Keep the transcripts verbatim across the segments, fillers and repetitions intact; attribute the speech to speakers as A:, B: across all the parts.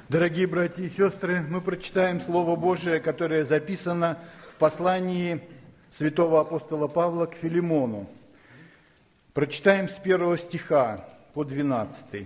A: Дорогие братья и сестры, мы прочитаем Слово Божие, которое записано в послании святого апостола Павла к Филимону. Прочитаем с первого стиха по двенадцатый.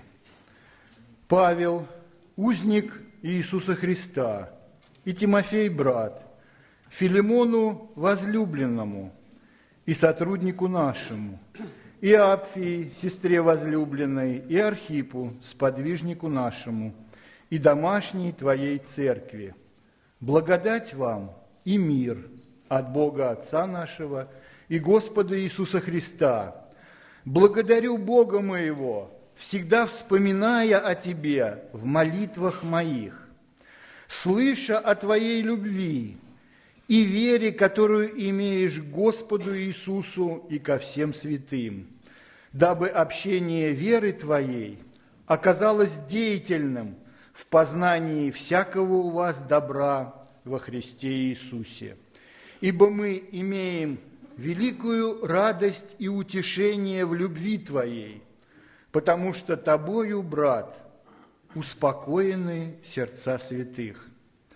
A: «Павел, узник Иисуса Христа, и Тимофей, брат, Филимону, возлюбленному, и сотруднику нашему, и Апфии, сестре возлюбленной, и Архипу, сподвижнику нашему, и домашней Твоей церкви. Благодать вам и мир от Бога Отца нашего и Господа Иисуса Христа. Благодарю Бога моего, всегда вспоминая о Тебе в молитвах моих, слыша о Твоей любви и вере, которую имеешь к Господу Иисусу и ко всем святым, дабы общение веры Твоей оказалось деятельным в познании всякого у вас добра во Христе Иисусе. Ибо мы имеем великую радость и утешение в любви Твоей, потому что Тобою, брат, успокоены сердца святых.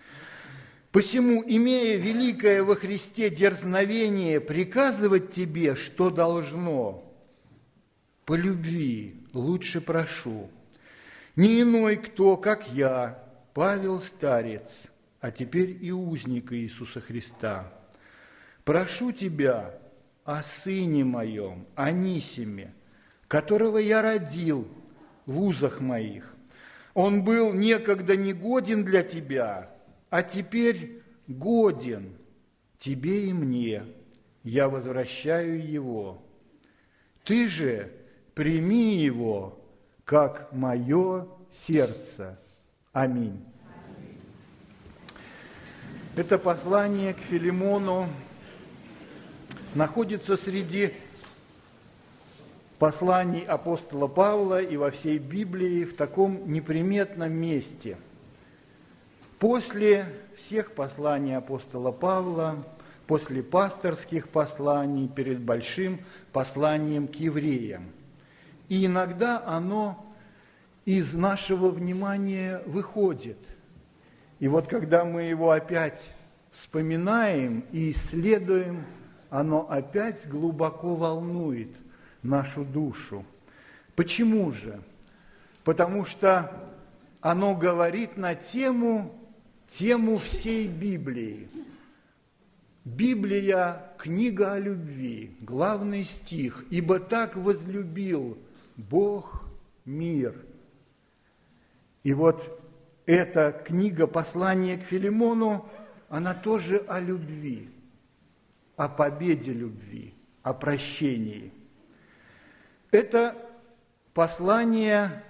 A: Посему, имея великое во Христе дерзновение приказывать Тебе, что должно, по любви лучше прошу, не иной кто, как я, Павел старец, а теперь и узник Иисуса Христа. Прошу Тебя о сыне моем, Анисиме, которого я родил в узах моих. Он был некогда негоден для Тебя, а теперь годен Тебе и мне. Я возвращаю его. Ты же прими его, как мое сердце. Аминь. Это послание к Филимону находится среди посланий апостола Павла и во всей Библии в таком неприметном месте. После всех посланий апостола Павла, после пасторских посланий, перед большим посланием к евреям. И иногда оно из нашего внимания выходит. И вот когда мы его опять вспоминаем и исследуем, оно опять глубоко волнует нашу душу. Почему же? Потому что оно говорит на тему, тему всей Библии. Библия – книга о любви, главный стих. «Ибо так возлюбил Бог мир». И вот эта книга «Послание к Филимону», она тоже о любви, о победе любви, о прощении. Это послание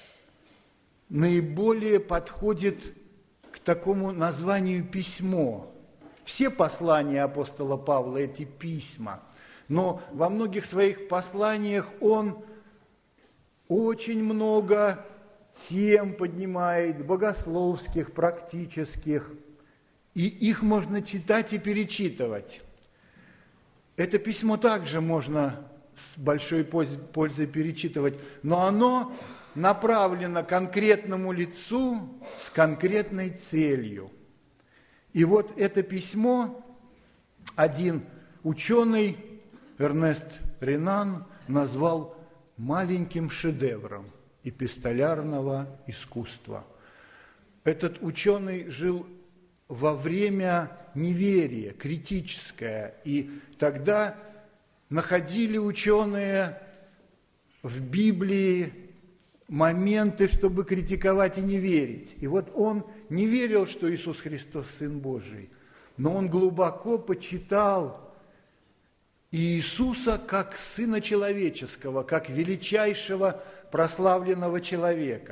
A: наиболее подходит к такому названию «письмо». Все послания апостола Павла – эти письма, но во многих своих посланиях он очень много тем поднимает, богословских, практических, и их можно читать и перечитывать. Это письмо также можно с большой пользой перечитывать, но оно направлено к конкретному лицу с конкретной целью. И вот это письмо один ученый, Эрнест Ренан, назвал маленьким шедевром эпистолярного искусства. Этот ученый жил во время неверия, критическое, и тогда находили ученые в Библии моменты, чтобы критиковать и не верить. И вот он не верил, что Иисус Христос Сын Божий, но он глубоко почитал Иисуса как Сына Человеческого, как величайшего прославленного человека.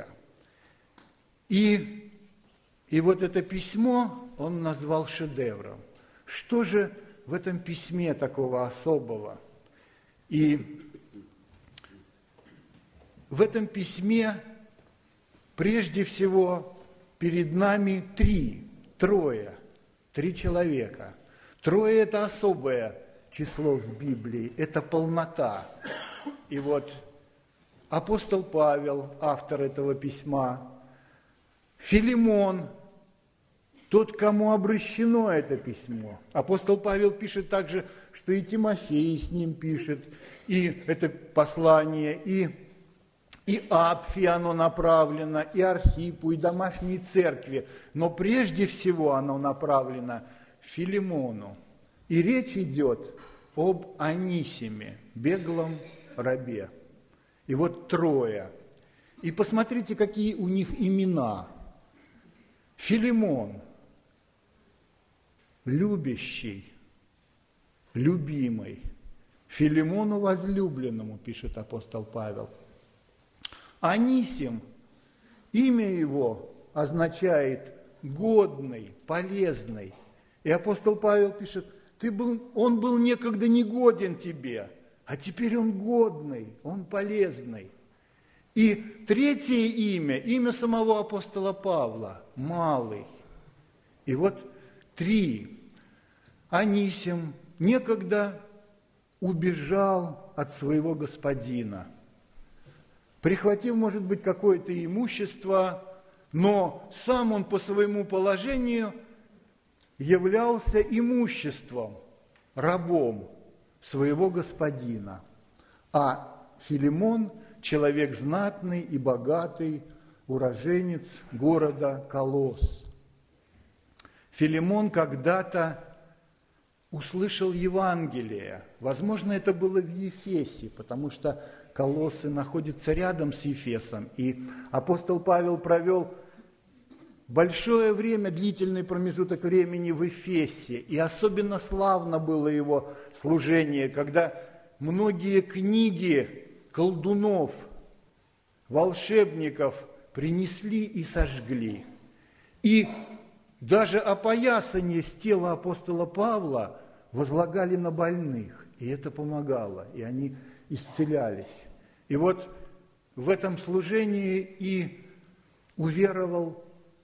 A: И, и вот это письмо он назвал шедевром. Что же в этом письме такого особого? И в этом письме прежде всего перед нами три, трое, три человека. Трое – это особое число в Библии, это полнота. И вот апостол Павел, автор этого письма, Филимон, тот, к кому обращено это письмо. Апостол Павел пишет также, что и Тимофей с ним пишет, и это послание, и, и Апфи оно направлено, и Архипу, и домашней церкви. Но прежде всего оно направлено Филимону. И речь идет об Анисиме, беглом рабе. И вот трое. И посмотрите, какие у них имена. Филимон, любящий, любимый. Филимону возлюбленному, пишет апостол Павел. Анисим, имя его означает годный, полезный. И апостол Павел пишет, ты был, он был некогда негоден тебе, а теперь он годный, он полезный. И третье имя, имя самого апостола Павла, Малый. И вот три. Анисим некогда убежал от своего господина, прихватив, может быть, какое-то имущество, но сам он по своему положению являлся имуществом, рабом своего господина. А Филимон – человек знатный и богатый, уроженец города Колос. Филимон когда-то услышал Евангелие. Возможно, это было в Ефесе, потому что Колоссы находятся рядом с Ефесом. И апостол Павел провел большое время, длительный промежуток времени в Эфесе. И особенно славно было его служение, когда многие книги колдунов, волшебников принесли и сожгли. И даже опоясание с тела апостола Павла возлагали на больных, и это помогало, и они исцелялись. И вот в этом служении и уверовал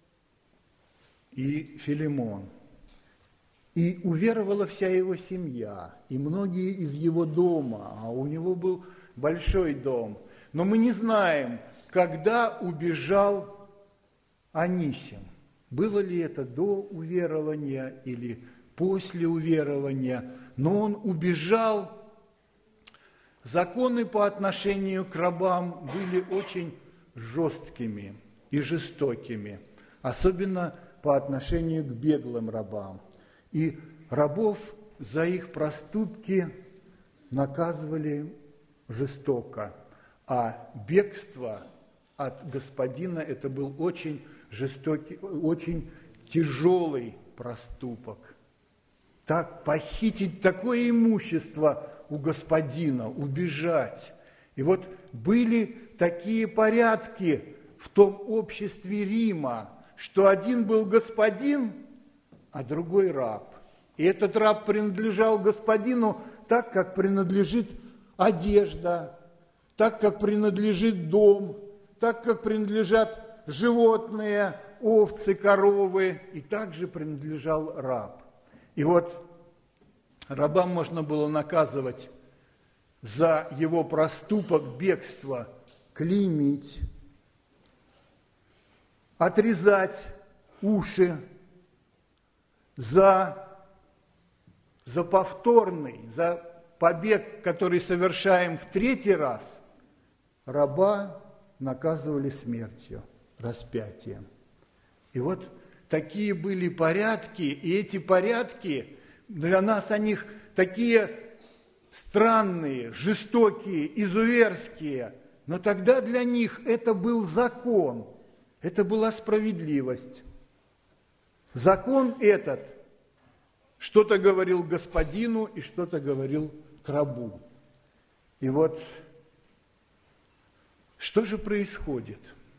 A: и Филимон, и уверовала вся его семья, и многие из его дома, а у него был большой дом. Но мы не знаем, когда убежал Анисим. Было ли это до уверования или после уверования, но он убежал. Законы по отношению к рабам были очень жесткими и жестокими, особенно по отношению к беглым рабам. И рабов за их проступки наказывали жестоко, а бегство от господина – это был очень жестокий, очень тяжелый проступок. Так похитить такое имущество у господина, убежать. И вот были такие порядки в том обществе Рима, что один был господин, а другой раб. И этот раб принадлежал господину так, как принадлежит одежда, так, как принадлежит дом, так, как принадлежат животные, овцы, коровы, и также принадлежал раб. И вот рабам можно было наказывать за его проступок бегства, клеймить, отрезать уши, за, за повторный, за побег, который совершаем в третий раз, раба наказывали смертью, распятием. И вот такие были порядки, и эти порядки, для нас о них такие странные, жестокие, изуверские, но тогда для них это был закон, это была справедливость. Закон этот что-то говорил господину и что-то говорил к рабу. И вот что же происходит?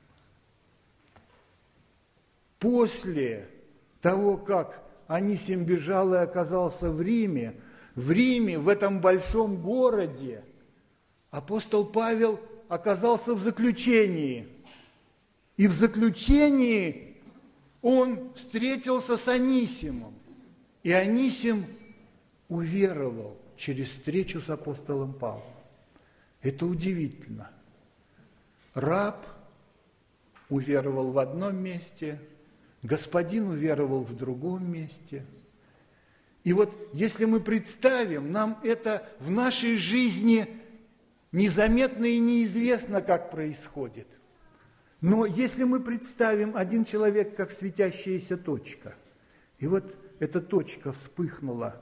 A: После того, как Анисим бежал и оказался в Риме, в Риме, в этом большом городе, апостол Павел оказался в заключении. И в заключении он встретился с Анисимом. И Анисим уверовал через встречу с апостолом Павлом. Это удивительно. Раб уверовал в одном месте, господин уверовал в другом месте. И вот если мы представим, нам это в нашей жизни незаметно и неизвестно, как происходит. Но если мы представим один человек как светящаяся точка, и вот эта точка вспыхнула,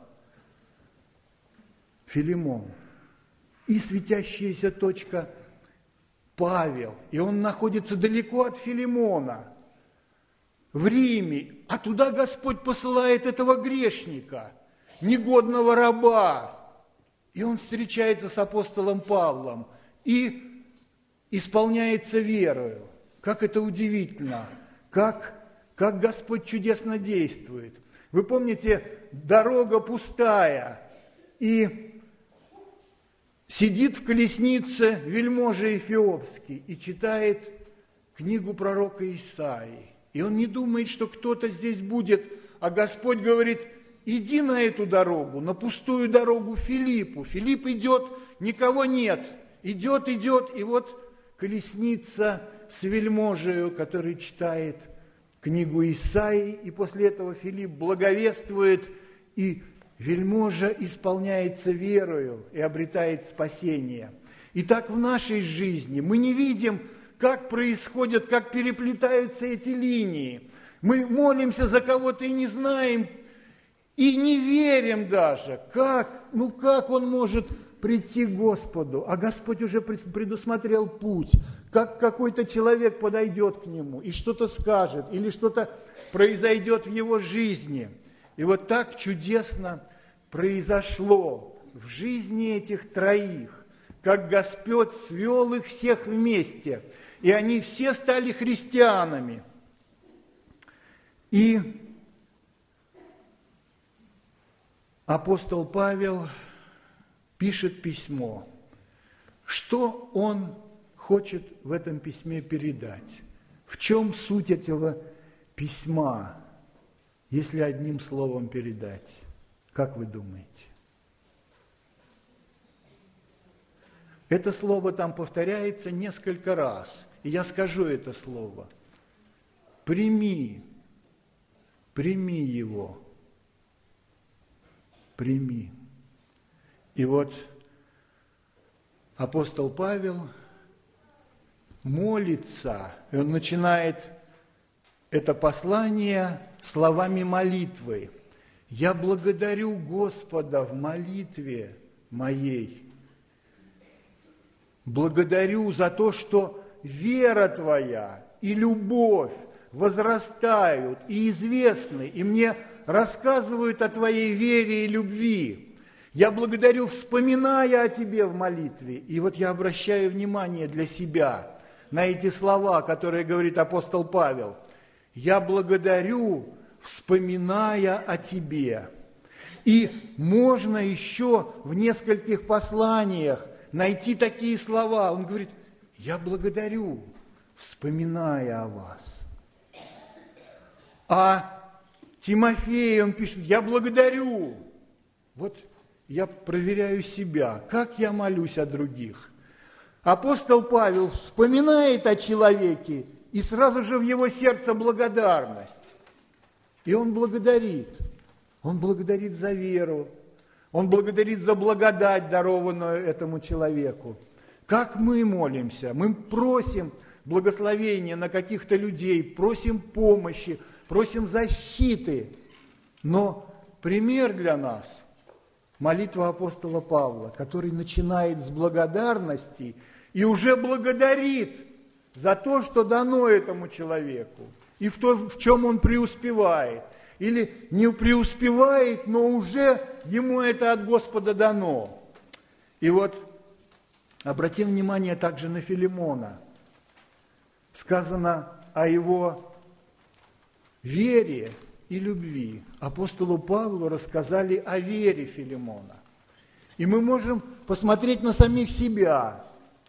A: Филимон, и светящаяся точка Павел, и он находится далеко от Филимона, в Риме, а туда Господь посылает этого грешника, негодного раба, и он встречается с апостолом Павлом и исполняется верою. Как это удивительно, как, как Господь чудесно действует. Вы помните, дорога пустая, и сидит в колеснице вельможа Эфиопский и читает книгу пророка Исаии. И он не думает, что кто-то здесь будет, а Господь говорит: иди на эту дорогу, на пустую дорогу Филиппу. Филипп идет, никого нет, идет, идет, и вот колесница с вельможею, который читает книгу Исаии, и после этого Филипп благовествует, и вельможа исполняется верою и обретает спасение. И так в нашей жизни мы не видим, как происходят, как переплетаются эти линии. Мы молимся за кого-то и не знаем, и не верим даже, как, ну как он может прийти к Господу, а Господь уже предусмотрел путь, как какой-то человек подойдет к нему и что-то скажет, или что-то произойдет в его жизни. И вот так чудесно произошло в жизни этих троих, как Господь свел их всех вместе, и они все стали христианами. И апостол Павел пишет письмо. Что он хочет в этом письме передать? В чем суть этого письма, если одним словом передать? Как вы думаете? Это слово там повторяется несколько раз. И я скажу это слово. Прими, прими его. Прими. И вот апостол Павел молится, и он начинает это послание словами молитвы. «Я благодарю Господа в молитве моей. Благодарю за то, что вера твоя и любовь возрастают и известны, и мне рассказывают о твоей вере и любви. Я благодарю, вспоминая о тебе в молитве». И вот я обращаю внимание для себя на эти слова, которые говорит апостол Павел. «Я благодарю, вспоминая о тебе». И можно еще в нескольких посланиях найти такие слова. Он говорит: «Я благодарю, вспоминая о вас». А Тимофей, он пишет: «Я благодарю». Вот я проверяю себя, как я молюсь о других. Апостол Павел вспоминает о человеке, и сразу же в его сердце благодарность. И он благодарит. Он благодарит за веру. Он благодарит за благодать, дарованную этому человеку. Как мы молимся? Мы просим благословения на каких-то людей, просим помощи, просим защиты. Но пример для нас – молитва апостола Павла, который начинает с благодарности и уже благодарит за то, что дано этому человеку, и в том, в чем он преуспевает. Или не преуспевает, но уже ему это от Господа дано. И вот обратим внимание также на Филимона. Сказано о его вере и любви. Апостолу Павлу рассказали о вере Филимона. И мы можем посмотреть на самих себя.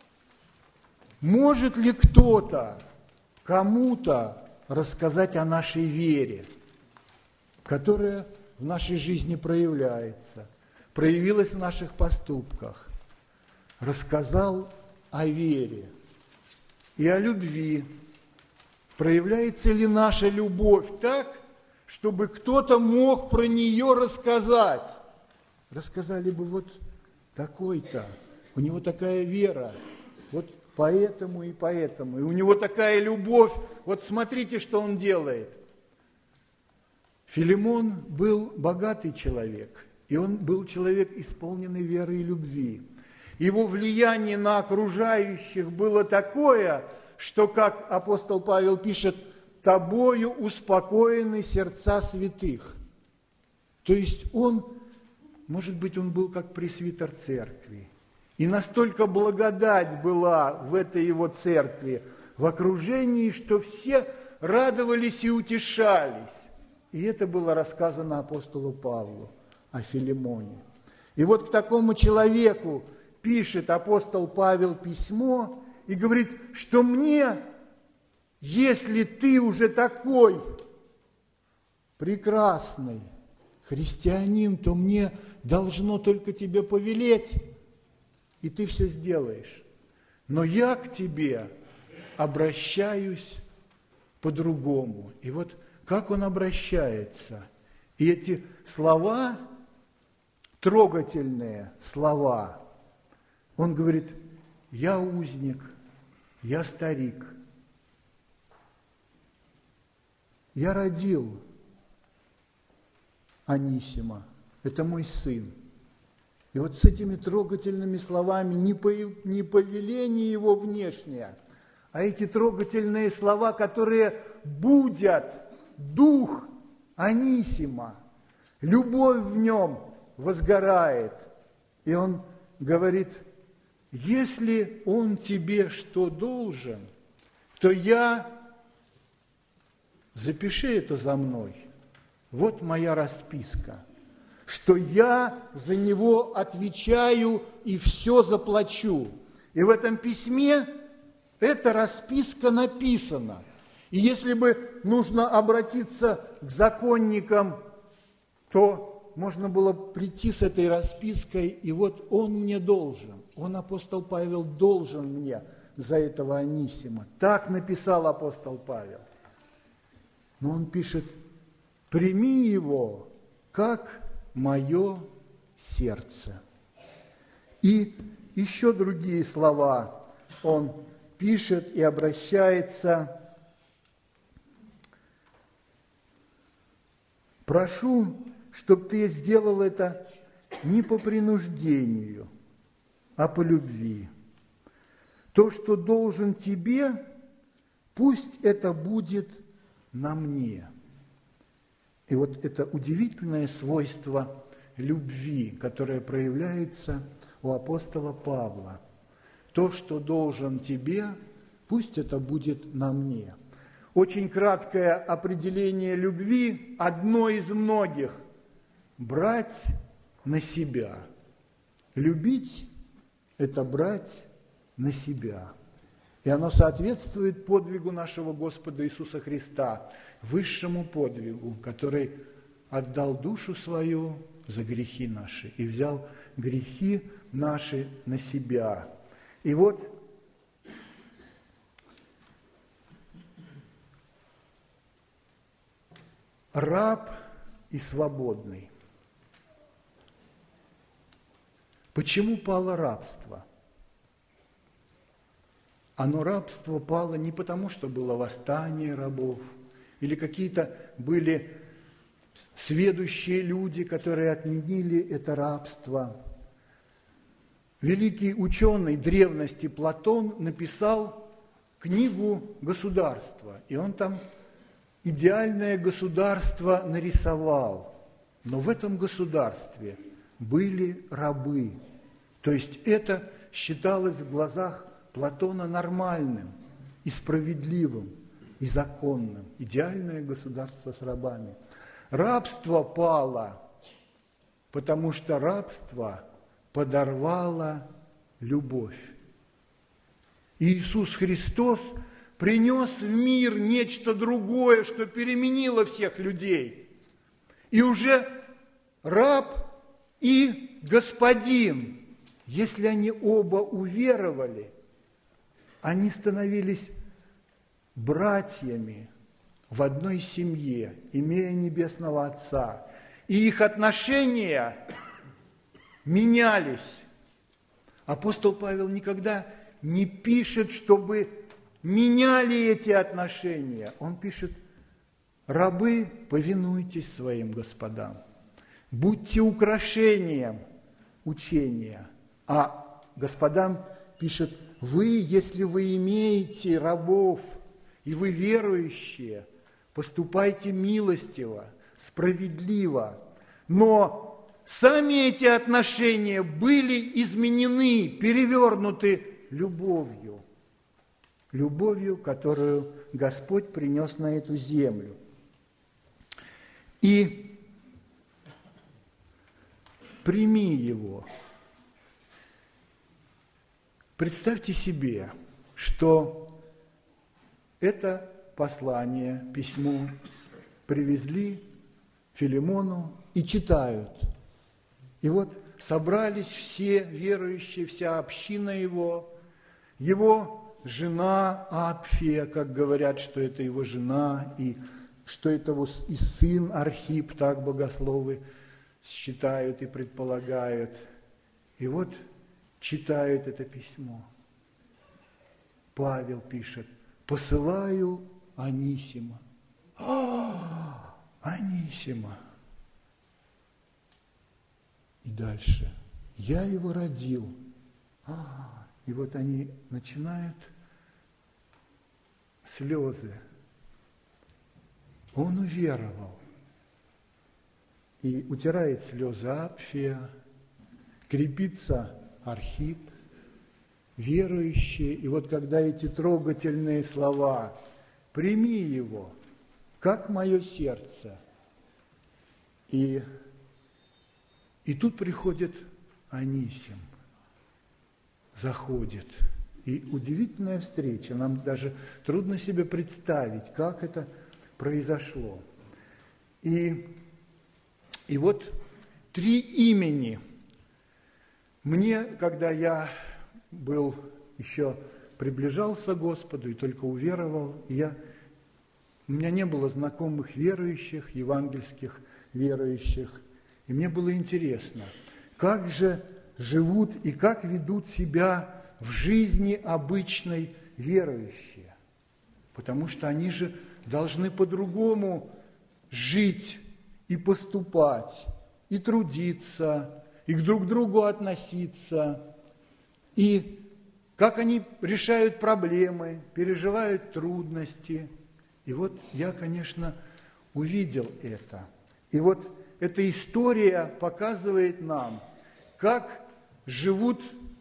A: Может ли кто-то кому-то рассказать о нашей вере, которая в нашей жизни проявляется, проявилась в наших поступках? Рассказал о вере и о любви, проявляется ли наша любовь так, чтобы кто-то мог про нее рассказать. Рассказали бы вот такой-то, у него такая вера, вот поэтому и поэтому, и у него такая любовь, вот смотрите, что он делает. Филимон был богатый человек, и он был человек, исполненный веры и любви. Его влияние на окружающих было такое, что, как апостол Павел пишет, «тобою успокоены сердца святых». То есть он, может быть, он был как пресвитер церкви. И настолько благодать была в этой его церкви, в окружении, что все радовались и утешались. И это было рассказано апостолу Павлу о Филимоне. И вот к такому человеку пишет апостол Павел письмо и говорит, что мне, если ты уже такой прекрасный христианин, то мне должно только тебе повелеть, и ты все сделаешь. Но я к тебе обращаюсь по-другому. И вот как он обращается. И эти слова, трогательные слова, он говорит, я узник, я старик, я родил Анисима, это мой сын. И вот с этими трогательными словами не, по, не повеление его внешнее, а эти трогательные слова, которые будят дух Анисима, любовь в нем возгорает. И он говорит, если он тебе что должен, то я, запиши это за мной, вот моя расписка, что я за него отвечаю и все заплачу. И в этом письме эта расписка написана. И если бы нужно обратиться к законникам, то можно было прийти с этой распиской, и вот он мне должен, он, апостол Павел, должен мне за этого Анисима. Так написал апостол Павел. Но он пишет, прими его, как мое сердце. И еще другие слова он пишет и обращается. Прошу, чтобы ты сделал это не по принуждению, а по любви. То, что должен тебе, пусть это будет на мне. И вот это удивительное свойство любви, которое проявляется у апостола Павла. То, что должен тебе, пусть это будет на мне. Очень краткое определение любви, одно из многих. Брать на себя. Любить – это брать на себя. И оно соответствует подвигу нашего Господа Иисуса Христа, высшему подвигу, который отдал душу свою за грехи наши и взял грехи наши на себя. И вот раб и свободный. Почему пало рабство? Оно, рабство, пало не потому, что было восстание рабов, или какие-то были сведущие люди, которые отменили это рабство. Великий ученый древности Платон написал книгу «Государство», и он там идеальное государство нарисовал. Но в этом государстве были рабы. То есть это считалось в глазах Платона нормальным и справедливым, и законным. Идеальное государство с рабами. Рабство пало, потому что рабство подорвало любовь. И Иисус Христос принес в мир нечто другое, что переменило всех людей. И уже раб и господин, если они оба уверовали, они становились братьями в одной семье, имея Небесного Отца. И их отношения менялись. Апостол Павел никогда не пишет, чтобы меняли эти отношения. Он пишет: рабы, повинуйтесь своим господам, будьте украшением учения. А господам пишет: вы, если вы имеете рабов, и вы верующие, поступайте милостиво, справедливо. Но сами эти отношения были изменены, перевернуты любовью. Любовью, которую Господь принес на эту землю. И прими его. Представьте себе, что это послание, письмо привезли Филимону и читают. И вот собрались все верующие, вся община его, его жена Апфия, как говорят, что это его жена, и что это его и сын Архип, так богословы считают и предполагают. И вот читают это письмо. Павел пишет: посылаю Анисима. А, Анисима. И дальше. Я его родил. А, и вот они начинают слезы. Он уверовал. И утирает слезы Апфия, крепится Архип, верующие. И вот когда эти трогательные слова: прими его, как мое сердце. И, и тут приходит Анисим, заходит. И удивительная встреча. Нам даже трудно себе представить, как это произошло. И, и вот три имени. Мне, когда я был еще приближался к Господу и только уверовал, я, у меня не было знакомых верующих, евангельских верующих, и мне было интересно, как же живут и как ведут себя в жизни обычной верующие, потому что они же должны по-другому жить и поступать, и трудиться, и к друг другу относиться, и как они решают проблемы, переживают трудности. И вот я, конечно, увидел это. И вот эта история показывает нам, как живут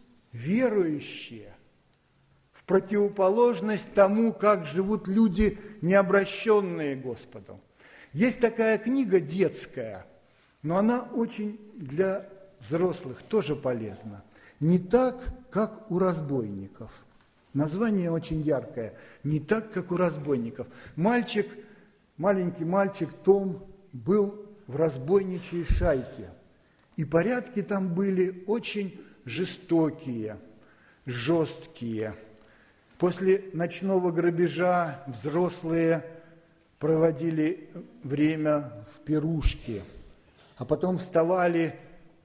A: верующие в противоположность тому, как живут люди, не обращенные к Господу. Есть такая книга детская, но она очень для взрослых тоже полезна. «Не так, как у разбойников». Название очень яркое. «Не так, как у разбойников». Мальчик, маленький мальчик Том был в разбойничьей шайке. И порядки там были очень жестокие, жесткие. После ночного грабежа взрослые проводили время в пирушке, а потом вставали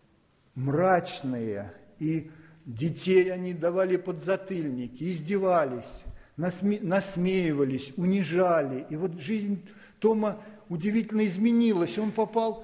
A: мрачные, и детей они давали подзатыльники, издевались, насме- насмеивались, унижали. И вот жизнь Тома удивительно изменилась. Он попал,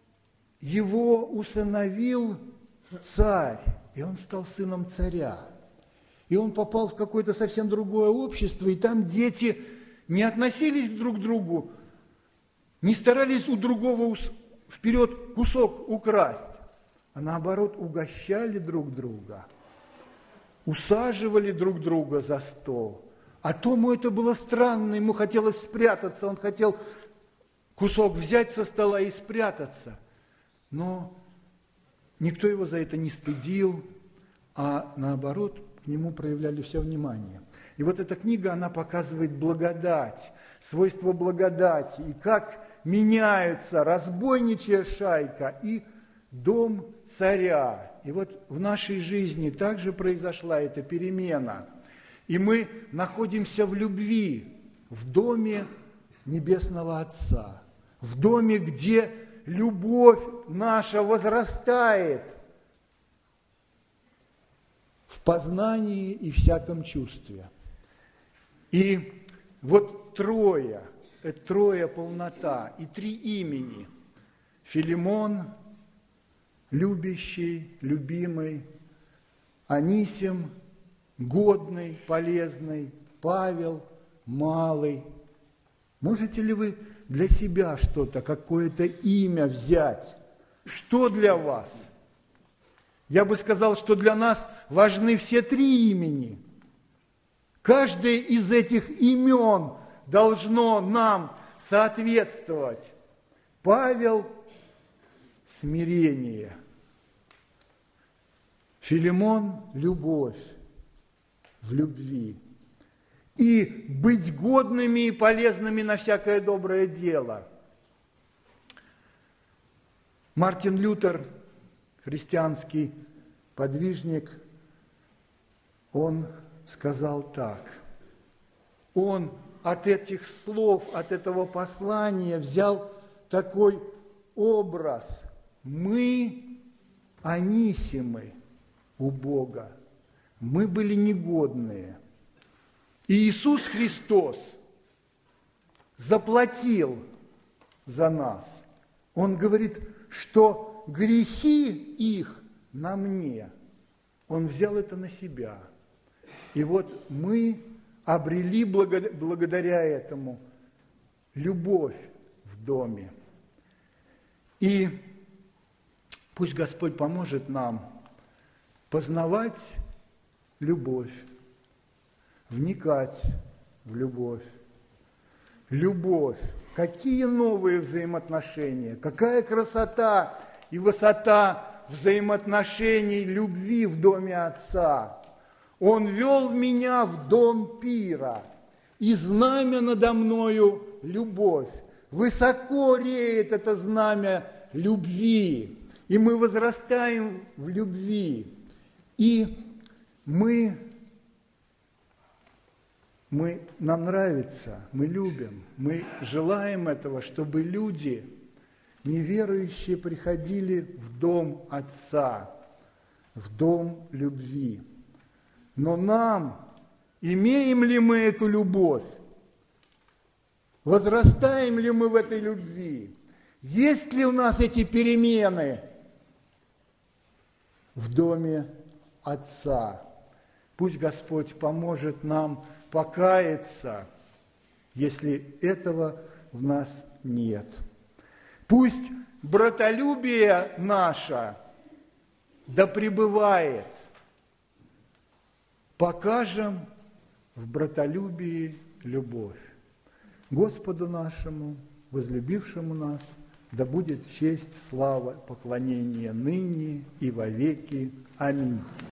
A: его усыновил царь, и он стал сыном царя. И он попал в какое-то совсем другое общество, и там дети не относились друг к другу, не старались у другого вперед кусок украсть, а наоборот угощали друг друга, усаживали друг друга за стол. А Тому это было странно, ему хотелось спрятаться, он хотел кусок взять со стола и спрятаться. Но никто его за это не стыдил, а наоборот к нему проявляли все внимание. И вот эта книга, она показывает благодать, свойства благодати, и как меняются разбойничья шайка и дом царя. И вот в нашей жизни также произошла эта перемена. И мы находимся в любви в доме Небесного Отца, в доме, где любовь наша возрастает в познании и всяком чувстве. И вот трое, трое полнота и три имени. Филимон, любящий, любимый, Анисим, годный, полезный, Павел, малый. Можете ли вы для себя что-то, какое-то имя взять? Что для вас? Я бы сказал, что для нас важны все три имени. Каждое из этих имен должно нам соответствовать. Павел – смирение. Филимон – любовь в любви. И быть годными и полезными на всякое доброе дело. Мартин Лютер, христианский подвижник, он сказал так. Он от этих слов, от этого послания взял такой образ. Мы Анисимы у Бога. Мы были негодные. И Иисус Христос заплатил за нас. Он говорит, что грехи их на мне. Он взял это на себя. И вот мы обрели благодаря этому любовь в доме. И пусть Господь поможет нам познавать любовь, вникать в любовь. Любовь. Какие новые взаимоотношения, какая красота и высота взаимоотношений любви в доме Отца. Он вел меня в дом пира, и знамя надо мною любовь. Высоко реет это знамя любви, и мы возрастаем в любви. И мы, мы, нам нравится, мы любим, мы желаем этого, чтобы люди, неверующие, приходили в дом Отца, в дом любви. Но нам, имеем ли мы эту любовь? Возрастаем ли мы в этой любви? Есть ли у нас эти перемены в доме Отца? Пусть Господь поможет нам покаяться, если этого в нас нет. Пусть братолюбие наше да пребывает. Покажем в братолюбии любовь. Господу нашему, возлюбившему нас, да будет честь, слава, поклонение ныне и во веки. Аминь.